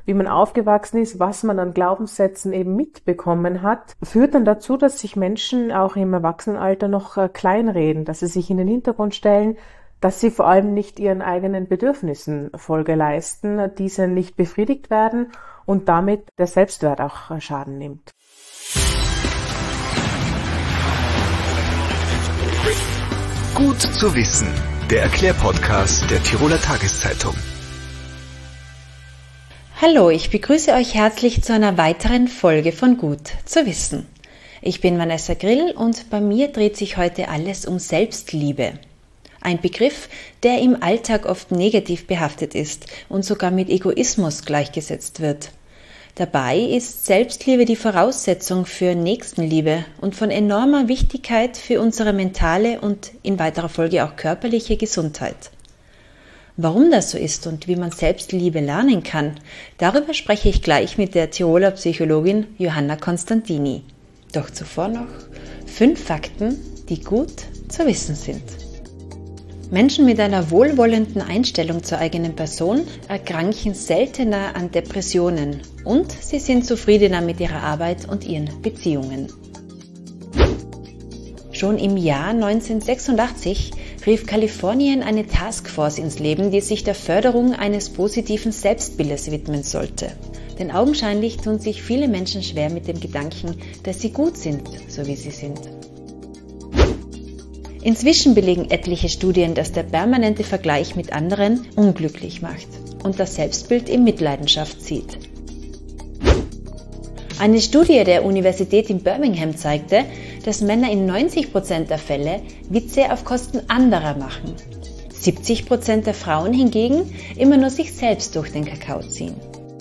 wie man aufgewachsen ist, was man an Glaubenssätzen eben mitbekommen hat, führt dann dazu, dass sich Menschen auch im Erwachsenenalter noch kleinreden, dass sie sich in den Hintergrund stellen, dass sie vor allem nicht ihren eigenen Bedürfnissen Folge leisten, diese nicht befriedigt werden und damit der Selbstwert auch Schaden nimmt. Gut zu wissen, der Erklärpodcast der Tiroler Tageszeitung. Hallo, ich begrüße euch herzlich zu einer weiteren Folge von Gut zu wissen. Ich bin Vanessa Grill und bei mir dreht sich heute alles um Selbstliebe. Ein Begriff, der im Alltag oft negativ behaftet ist und sogar mit Egoismus gleichgesetzt wird. Dabei ist Selbstliebe die Voraussetzung für Nächstenliebe und von enormer Wichtigkeit für unsere mentale und in weiterer Folge auch körperliche Gesundheit. Warum das so ist und wie man Selbstliebe lernen kann, darüber spreche ich gleich mit der Tiroler Psychologin Johanna Constantini. Doch zuvor noch 5 Fakten, die gut zu wissen sind. Menschen mit einer wohlwollenden Einstellung zur eigenen Person erkranken seltener an Depressionen und sie sind zufriedener mit ihrer Arbeit und ihren Beziehungen. Schon im Jahr 1986 rief Kalifornien eine Taskforce ins Leben, die sich der Förderung eines positiven Selbstbildes widmen sollte. Denn augenscheinlich tun sich viele Menschen schwer mit dem Gedanken, dass sie gut sind, so wie sie sind. Inzwischen belegen etliche Studien, dass der permanente Vergleich mit anderen unglücklich macht und das Selbstbild in Mitleidenschaft zieht. Eine Studie der Universität in Birmingham zeigte, dass Männer in 90% der Fälle Witze auf Kosten anderer machen. 70% der Frauen hingegen immer nur sich selbst durch den Kakao ziehen.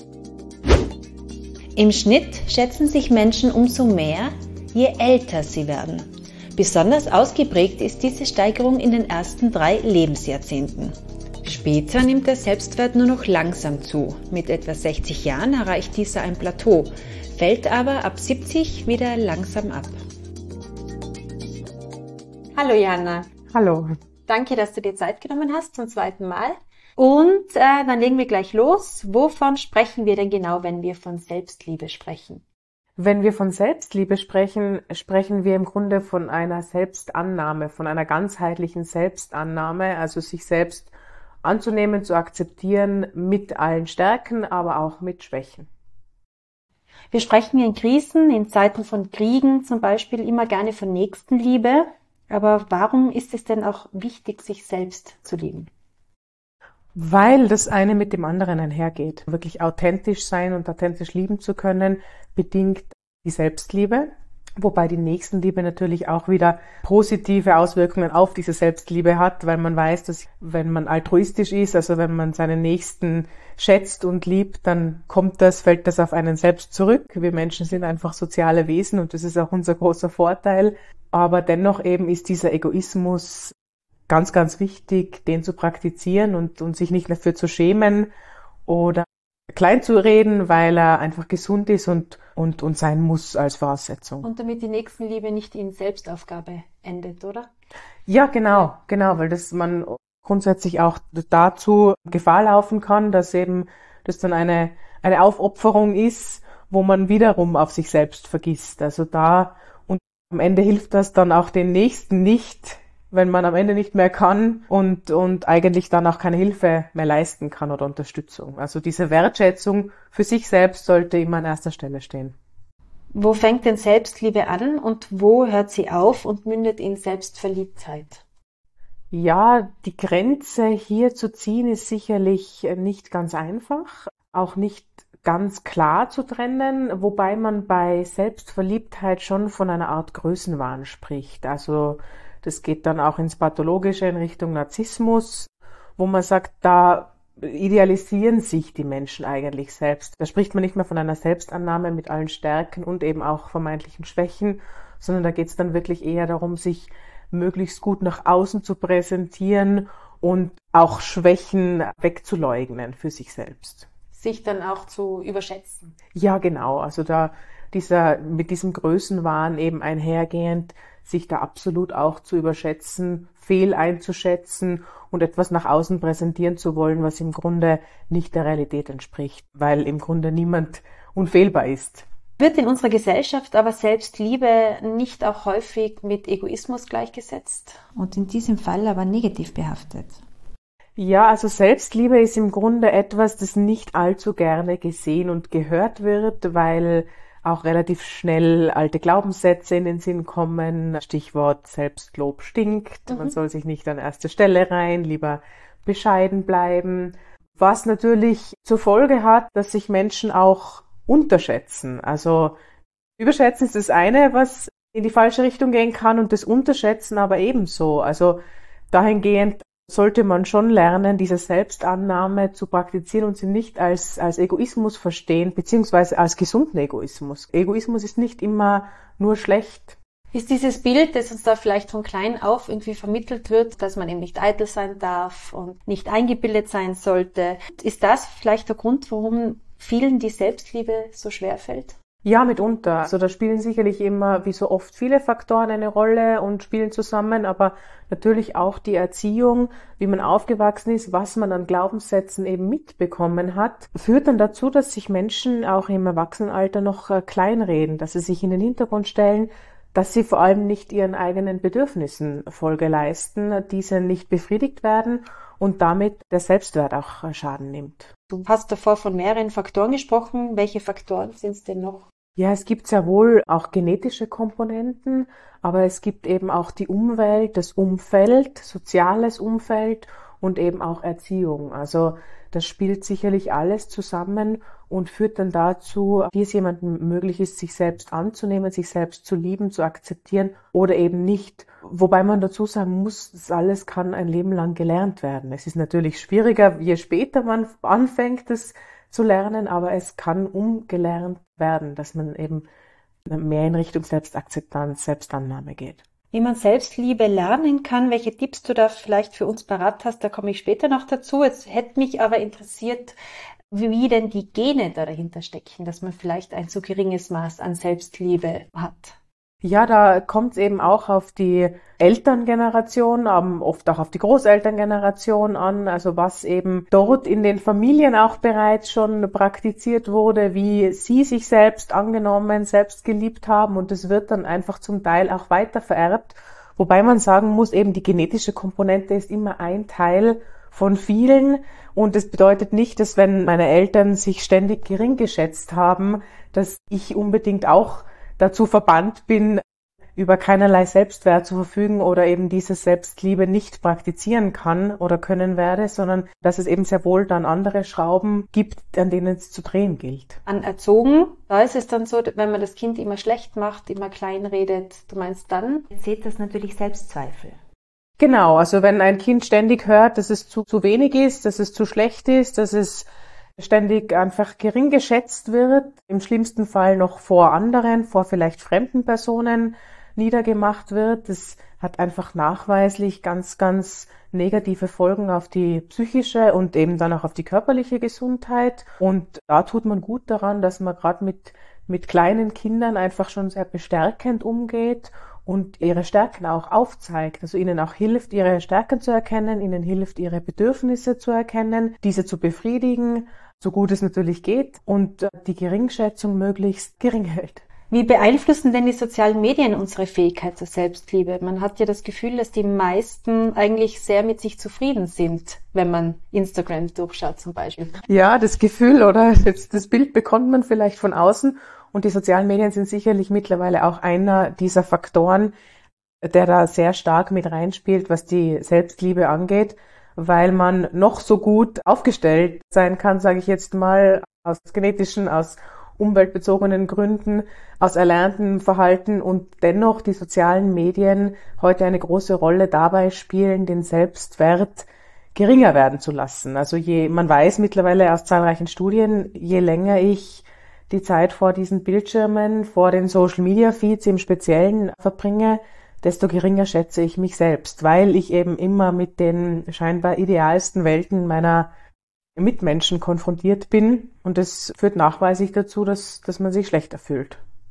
Im Schnitt schätzen sich Menschen umso mehr, je älter sie werden. Besonders ausgeprägt ist diese Steigerung in den ersten 3 Lebensjahrzehnten. Später nimmt der Selbstwert nur noch langsam zu. Mit etwa 60 Jahren erreicht dieser ein Plateau, fällt aber ab 70 wieder langsam ab. Hallo Johanna. Hallo. Danke, dass du dir Zeit genommen hast zum 2. Mal. Und dann legen wir gleich los. Wovon sprechen wir denn genau, wenn wir von Selbstliebe sprechen? Wenn wir von Selbstliebe sprechen, sprechen wir im Grunde von einer Selbstannahme, von einer ganzheitlichen Selbstannahme, also sich selbst anzunehmen, zu akzeptieren mit allen Stärken, aber auch mit Schwächen. Wir sprechen in Krisen, in Zeiten von Kriegen zum Beispiel immer gerne von Nächstenliebe. Aber warum ist es denn auch wichtig, sich selbst zu lieben? Weil das eine mit dem anderen einhergeht. Wirklich authentisch sein und authentisch lieben zu können, bedingt die Selbstliebe, wobei die Nächstenliebe natürlich auch wieder positive Auswirkungen auf diese Selbstliebe hat, weil man weiß, dass wenn man altruistisch ist, also wenn man seinen Nächsten schätzt und liebt, dann fällt das auf einen selbst zurück. Wir Menschen sind einfach soziale Wesen und das ist auch unser großer Vorteil. Aber dennoch eben ist dieser Egoismus ganz, ganz wichtig, den zu praktizieren und sich nicht dafür zu schämen oder klein zu reden, weil er einfach gesund ist und sein muss als Voraussetzung. Und damit die Nächstenliebe nicht in Selbstaufgabe endet, oder? Ja, genau, weil man grundsätzlich auch dazu Gefahr laufen kann, dass eben das dann eine Aufopferung ist, wo man wiederum auf sich selbst vergisst. Also und am Ende hilft das dann auch den Nächsten nicht, wenn man am Ende nicht mehr kann und eigentlich dann auch keine Hilfe mehr leisten kann oder Unterstützung. Also diese Wertschätzung für sich selbst sollte immer an erster Stelle stehen. Wo fängt denn Selbstliebe an und wo hört sie auf und mündet in Selbstverliebtheit? Ja, die Grenze hier zu ziehen ist sicherlich nicht ganz einfach, auch nicht ganz klar zu trennen, wobei man bei Selbstverliebtheit schon von einer Art Größenwahn spricht. Also das geht dann auch ins Pathologische in Richtung Narzissmus, wo man sagt, da idealisieren sich die Menschen eigentlich selbst. Da spricht man nicht mehr von einer Selbstannahme mit allen Stärken und eben auch vermeintlichen Schwächen, sondern da geht es dann wirklich eher darum, sich möglichst gut nach außen zu präsentieren und auch Schwächen wegzuleugnen für sich selbst. Sich dann auch zu überschätzen. Ja, genau. Also da mit diesem Größenwahn eben einhergehend, sich da absolut auch zu überschätzen, fehl einzuschätzen und etwas nach außen präsentieren zu wollen, was im Grunde nicht der Realität entspricht, weil im Grunde niemand unfehlbar ist. Wird in unserer Gesellschaft aber Selbstliebe nicht auch häufig mit Egoismus gleichgesetzt und in diesem Fall aber negativ behaftet? Ja, also Selbstliebe ist im Grunde etwas, das nicht allzu gerne gesehen und gehört wird, weil auch relativ schnell alte Glaubenssätze in den Sinn kommen. Stichwort Selbstlob stinkt, man soll sich nicht an erste Stelle rein, lieber bescheiden bleiben. Was natürlich zur Folge hat, dass sich Menschen auch unterschätzen. Also überschätzen ist das eine, was in die falsche Richtung gehen kann, und das Unterschätzen aber ebenso. Also dahingehend sollte man schon lernen, diese Selbstannahme zu praktizieren und sie nicht als Egoismus verstehen, beziehungsweise als gesunden Egoismus. Egoismus ist nicht immer nur schlecht. Ist dieses Bild, das uns da vielleicht von klein auf irgendwie vermittelt wird, dass man eben nicht eitel sein darf und nicht eingebildet sein sollte, ist das vielleicht der Grund, warum vielen die Selbstliebe so schwer fällt? Ja, mitunter. Also da spielen sicherlich immer, wie so oft, viele Faktoren eine Rolle und spielen zusammen, aber natürlich auch die Erziehung, wie man aufgewachsen ist, was man an Glaubenssätzen eben mitbekommen hat, führt dann dazu, dass sich Menschen auch im Erwachsenenalter noch kleinreden, dass sie sich in den Hintergrund stellen, dass sie vor allem nicht ihren eigenen Bedürfnissen Folge leisten, diese nicht befriedigt werden und damit der Selbstwert auch Schaden nimmt. Du hast davor von mehreren Faktoren gesprochen. Welche Faktoren sind es denn noch? Ja, es gibt sehr wohl auch genetische Komponenten, aber es gibt eben auch die Umwelt, das Umfeld, soziales Umfeld und eben auch Erziehung. Also das spielt sicherlich alles zusammen und führt dann dazu, wie es jemandem möglich ist, sich selbst anzunehmen, sich selbst zu lieben, zu akzeptieren oder eben nicht. Wobei man dazu sagen muss, das alles kann ein Leben lang gelernt werden. Es ist natürlich schwieriger, je später man anfängt, das zu lernen, aber es kann umgelernt werden, dass man eben mehr in Richtung Selbstakzeptanz, Selbstannahme geht. Wie man Selbstliebe lernen kann, welche Tipps du da vielleicht für uns parat hast, da komme ich später noch dazu. Jetzt hätte mich aber interessiert, wie denn die Gene da dahinter stecken, dass man vielleicht ein so geringes Maß an Selbstliebe hat. Ja, da kommt es eben auch auf die Elterngeneration, oft auch auf die Großelterngeneration an, also was eben dort in den Familien auch bereits schon praktiziert wurde, wie sie sich selbst angenommen, selbst geliebt haben, und es wird dann einfach zum Teil auch weiter vererbt, wobei man sagen muss, eben die genetische Komponente ist immer ein Teil von vielen, und es bedeutet nicht, dass wenn meine Eltern sich ständig gering geschätzt haben, dass ich unbedingt auch dazu verbannt bin, über keinerlei Selbstwert zu verfügen oder eben diese Selbstliebe nicht praktizieren kann oder können werde, sondern dass es eben sehr wohl dann andere Schrauben gibt, an denen es zu drehen gilt. An erzogen, da ist es dann so, wenn man das Kind immer schlecht macht, immer klein redet, du meinst dann? Seht das natürlich Selbstzweifel. Genau, also wenn ein Kind ständig hört, dass es zu wenig ist, dass es zu schlecht ist, dass es ständig einfach gering geschätzt wird, im schlimmsten Fall noch vor anderen, vor vielleicht fremden Personen niedergemacht wird. Das hat einfach nachweislich ganz, ganz negative Folgen auf die psychische und eben dann auch auf die körperliche Gesundheit. Und da tut man gut daran, dass man gerade mit kleinen Kindern einfach schon sehr bestärkend umgeht und ihre Stärken auch aufzeigt, also ihnen auch hilft, ihre Stärken zu erkennen, ihnen hilft, ihre Bedürfnisse zu erkennen, diese zu befriedigen, so gut es natürlich geht, und die Geringschätzung möglichst gering hält. Wie beeinflussen denn die sozialen Medien unsere Fähigkeit zur Selbstliebe? Man hat ja das Gefühl, dass die meisten eigentlich sehr mit sich zufrieden sind, wenn man Instagram durchschaut zum Beispiel. Ja, das Gefühl oder das Bild bekommt man vielleicht von außen, und die sozialen Medien sind sicherlich mittlerweile auch einer dieser Faktoren, der da sehr stark mit reinspielt, was die Selbstliebe angeht, weil man noch so gut aufgestellt sein kann, sage ich jetzt mal, aus genetischen, aus umweltbezogenen Gründen, aus erlerntem Verhalten, und dennoch die sozialen Medien heute eine große Rolle dabei spielen, den Selbstwert geringer werden zu lassen. Also man weiß mittlerweile aus zahlreichen Studien, je länger ich die Zeit vor diesen Bildschirmen, vor den Social-Media-Feeds im Speziellen verbringe, desto geringer schätze ich mich selbst, weil ich eben immer mit den scheinbar idealsten Welten meiner Mitmenschen konfrontiert bin, und das führt nachweislich dazu, dass man sich schlechter fühlt.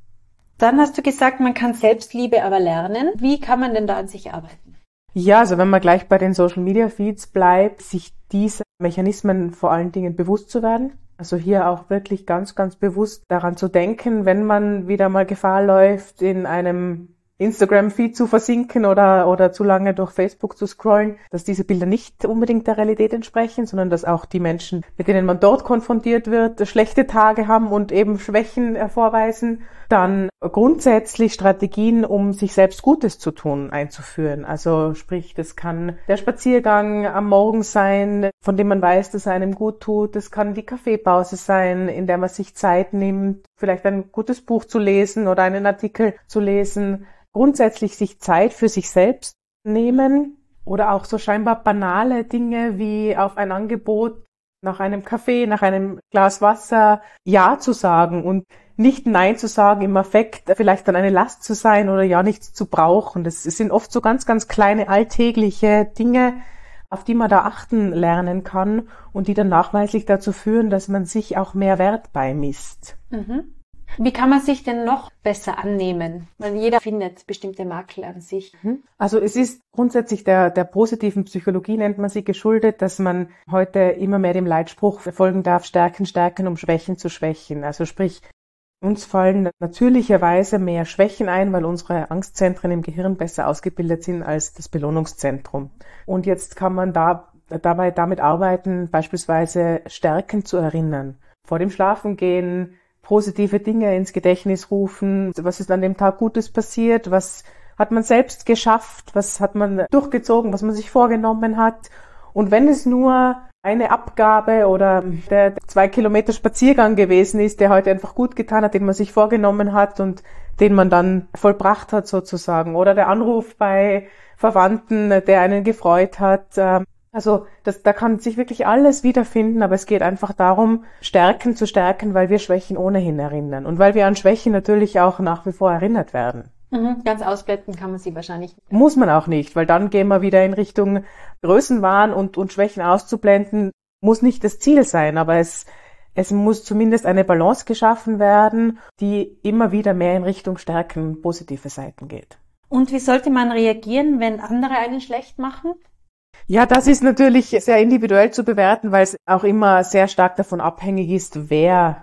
Dann hast du gesagt, man kann Selbstliebe aber lernen. Wie kann man denn da an sich arbeiten? Ja, also wenn man gleich bei den Social Media Feeds bleibt, sich diese Mechanismen vor allen Dingen bewusst zu werden. Also hier auch wirklich ganz, ganz bewusst daran zu denken, wenn man wieder mal Gefahr läuft, in einem Instagram-Feed zu versinken oder zu lange durch Facebook zu scrollen, dass diese Bilder nicht unbedingt der Realität entsprechen, sondern dass auch die Menschen, mit denen man dort konfrontiert wird, schlechte Tage haben und eben Schwächen vorweisen. Dann grundsätzlich Strategien, um sich selbst Gutes zu tun, einzuführen. Also sprich, das kann der Spaziergang am Morgen sein, von dem man weiß, dass er einem gut tut. Das kann die Kaffeepause sein, in der man sich Zeit nimmt, vielleicht ein gutes Buch zu lesen oder einen Artikel zu lesen. Grundsätzlich sich Zeit für sich selbst nehmen oder auch so scheinbar banale Dinge wie auf ein Angebot nach einem Kaffee, nach einem Glas Wasser Ja zu sagen und nicht Nein zu sagen im Affekt, vielleicht dann eine Last zu sein oder ja nichts zu brauchen. Das sind oft so ganz, ganz kleine alltägliche Dinge, auf die man da achten lernen kann und die dann nachweislich dazu führen, dass man sich auch mehr Wert beimisst. Mhm. Wie kann man sich denn noch besser annehmen? Weil jeder findet bestimmte Makel an sich. Also es ist grundsätzlich der positiven Psychologie, nennt man sie, geschuldet, dass man heute immer mehr dem Leitspruch folgen darf, Stärken, stärken, um Schwächen zu schwächen. Also sprich, uns fallen natürlicherweise mehr Schwächen ein, weil unsere Angstzentren im Gehirn besser ausgebildet sind als das Belohnungszentrum. Und jetzt kann man dabei damit arbeiten, beispielsweise Stärken zu erinnern. Vor dem Schlafengehen positive Dinge ins Gedächtnis rufen. Was ist an dem Tag Gutes passiert? Was hat man selbst geschafft? Was hat man durchgezogen? Was man sich vorgenommen hat? Und wenn es nur eine Abgabe oder der 2 Kilometer Spaziergang gewesen ist, der heute einfach gut getan hat, den man sich vorgenommen hat und den man dann vollbracht hat sozusagen. Oder der Anruf bei Verwandten, der einen gefreut hat. Also da kann sich wirklich alles wiederfinden, aber es geht einfach darum, Stärken zu stärken, weil wir Schwächen ohnehin erinnern und weil wir an Schwächen natürlich auch nach wie vor erinnert werden. Ganz ausblenden kann man sie wahrscheinlich nicht. Muss man auch nicht, weil dann gehen wir wieder in Richtung Größenwahn und Schwächen auszublenden muss nicht das Ziel sein, aber es muss zumindest eine Balance geschaffen werden, die immer wieder mehr in Richtung Stärken, positive Seiten geht. Und wie sollte man reagieren, wenn andere einen schlecht machen? Ja, das ist natürlich sehr individuell zu bewerten, weil es auch immer sehr stark davon abhängig ist, wer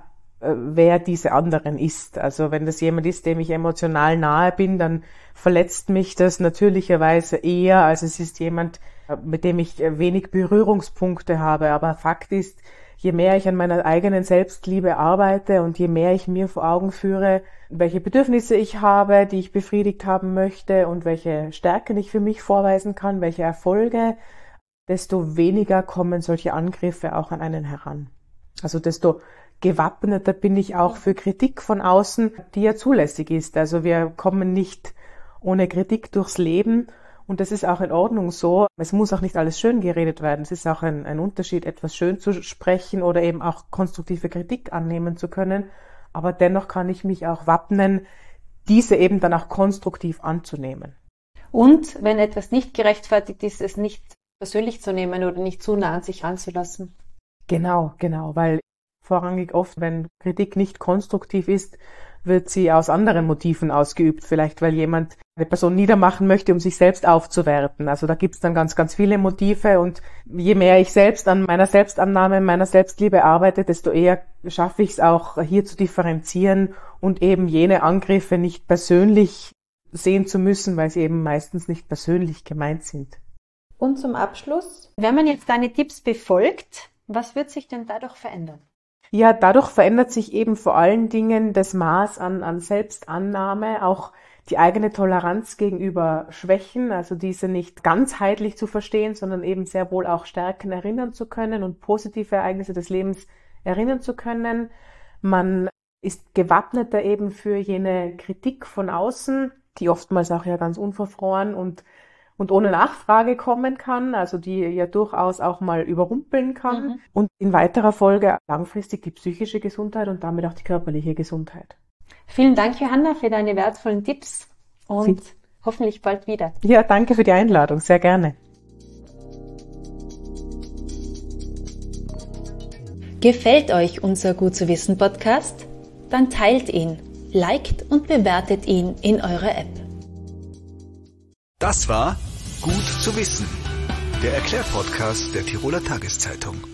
diese anderen ist. Also wenn das jemand ist, dem ich emotional nahe bin, dann verletzt mich das natürlicherweise eher, als es ist jemand, mit dem ich wenig Berührungspunkte habe. Aber Fakt ist, je mehr ich an meiner eigenen Selbstliebe arbeite und je mehr ich mir vor Augen führe, welche Bedürfnisse ich habe, die ich befriedigt haben möchte und welche Stärken ich für mich vorweisen kann, welche Erfolge, desto weniger kommen solche Angriffe auch an einen heran. Also desto gewappneter bin ich auch für Kritik von außen, die ja zulässig ist. Also wir kommen nicht ohne Kritik durchs Leben und das ist auch in Ordnung so. Es muss auch nicht alles schön geredet werden. Es ist auch ein Unterschied, etwas schön zu sprechen oder eben auch konstruktive Kritik annehmen zu können. Aber dennoch kann ich mich auch wappnen, diese eben dann auch konstruktiv anzunehmen. Und wenn etwas nicht gerechtfertigt ist, es nicht persönlich zu nehmen oder nicht zu nah an sich ranzulassen. Genau, weil vorrangig oft, wenn Kritik nicht konstruktiv ist, wird sie aus anderen Motiven ausgeübt. Vielleicht, weil jemand eine Person niedermachen möchte, um sich selbst aufzuwerten. Also da gibt's dann ganz, ganz viele Motive und je mehr ich selbst an meiner Selbstannahme, meiner Selbstliebe arbeite, desto eher schaffe ich es auch, hier zu differenzieren und eben jene Angriffe nicht persönlich sehen zu müssen, weil sie eben meistens nicht persönlich gemeint sind. Und zum Abschluss, wenn man jetzt deine Tipps befolgt, was wird sich denn dadurch verändern? Ja, dadurch verändert sich eben vor allen Dingen das Maß an Selbstannahme, auch die eigene Toleranz gegenüber Schwächen, also diese nicht ganzheitlich zu verstehen, sondern eben sehr wohl auch Stärken erinnern zu können und positive Ereignisse des Lebens erinnern zu können. Man ist gewappneter eben für jene Kritik von außen, die oftmals auch ja ganz unverfroren und ohne Nachfrage kommen kann, also die ja durchaus auch mal überrumpeln kann und in weiterer Folge langfristig die psychische Gesundheit und damit auch die körperliche Gesundheit. Vielen Dank, Johanna, für deine wertvollen Tipps und hoffentlich bald wieder. Ja, danke für die Einladung, sehr gerne. Gefällt euch unser Gut zu wissen Podcast? Dann teilt ihn. liked und bewertet ihn in eurer App. Das war Gut zu wissen, der Erklärpodcast der Tiroler Tageszeitung.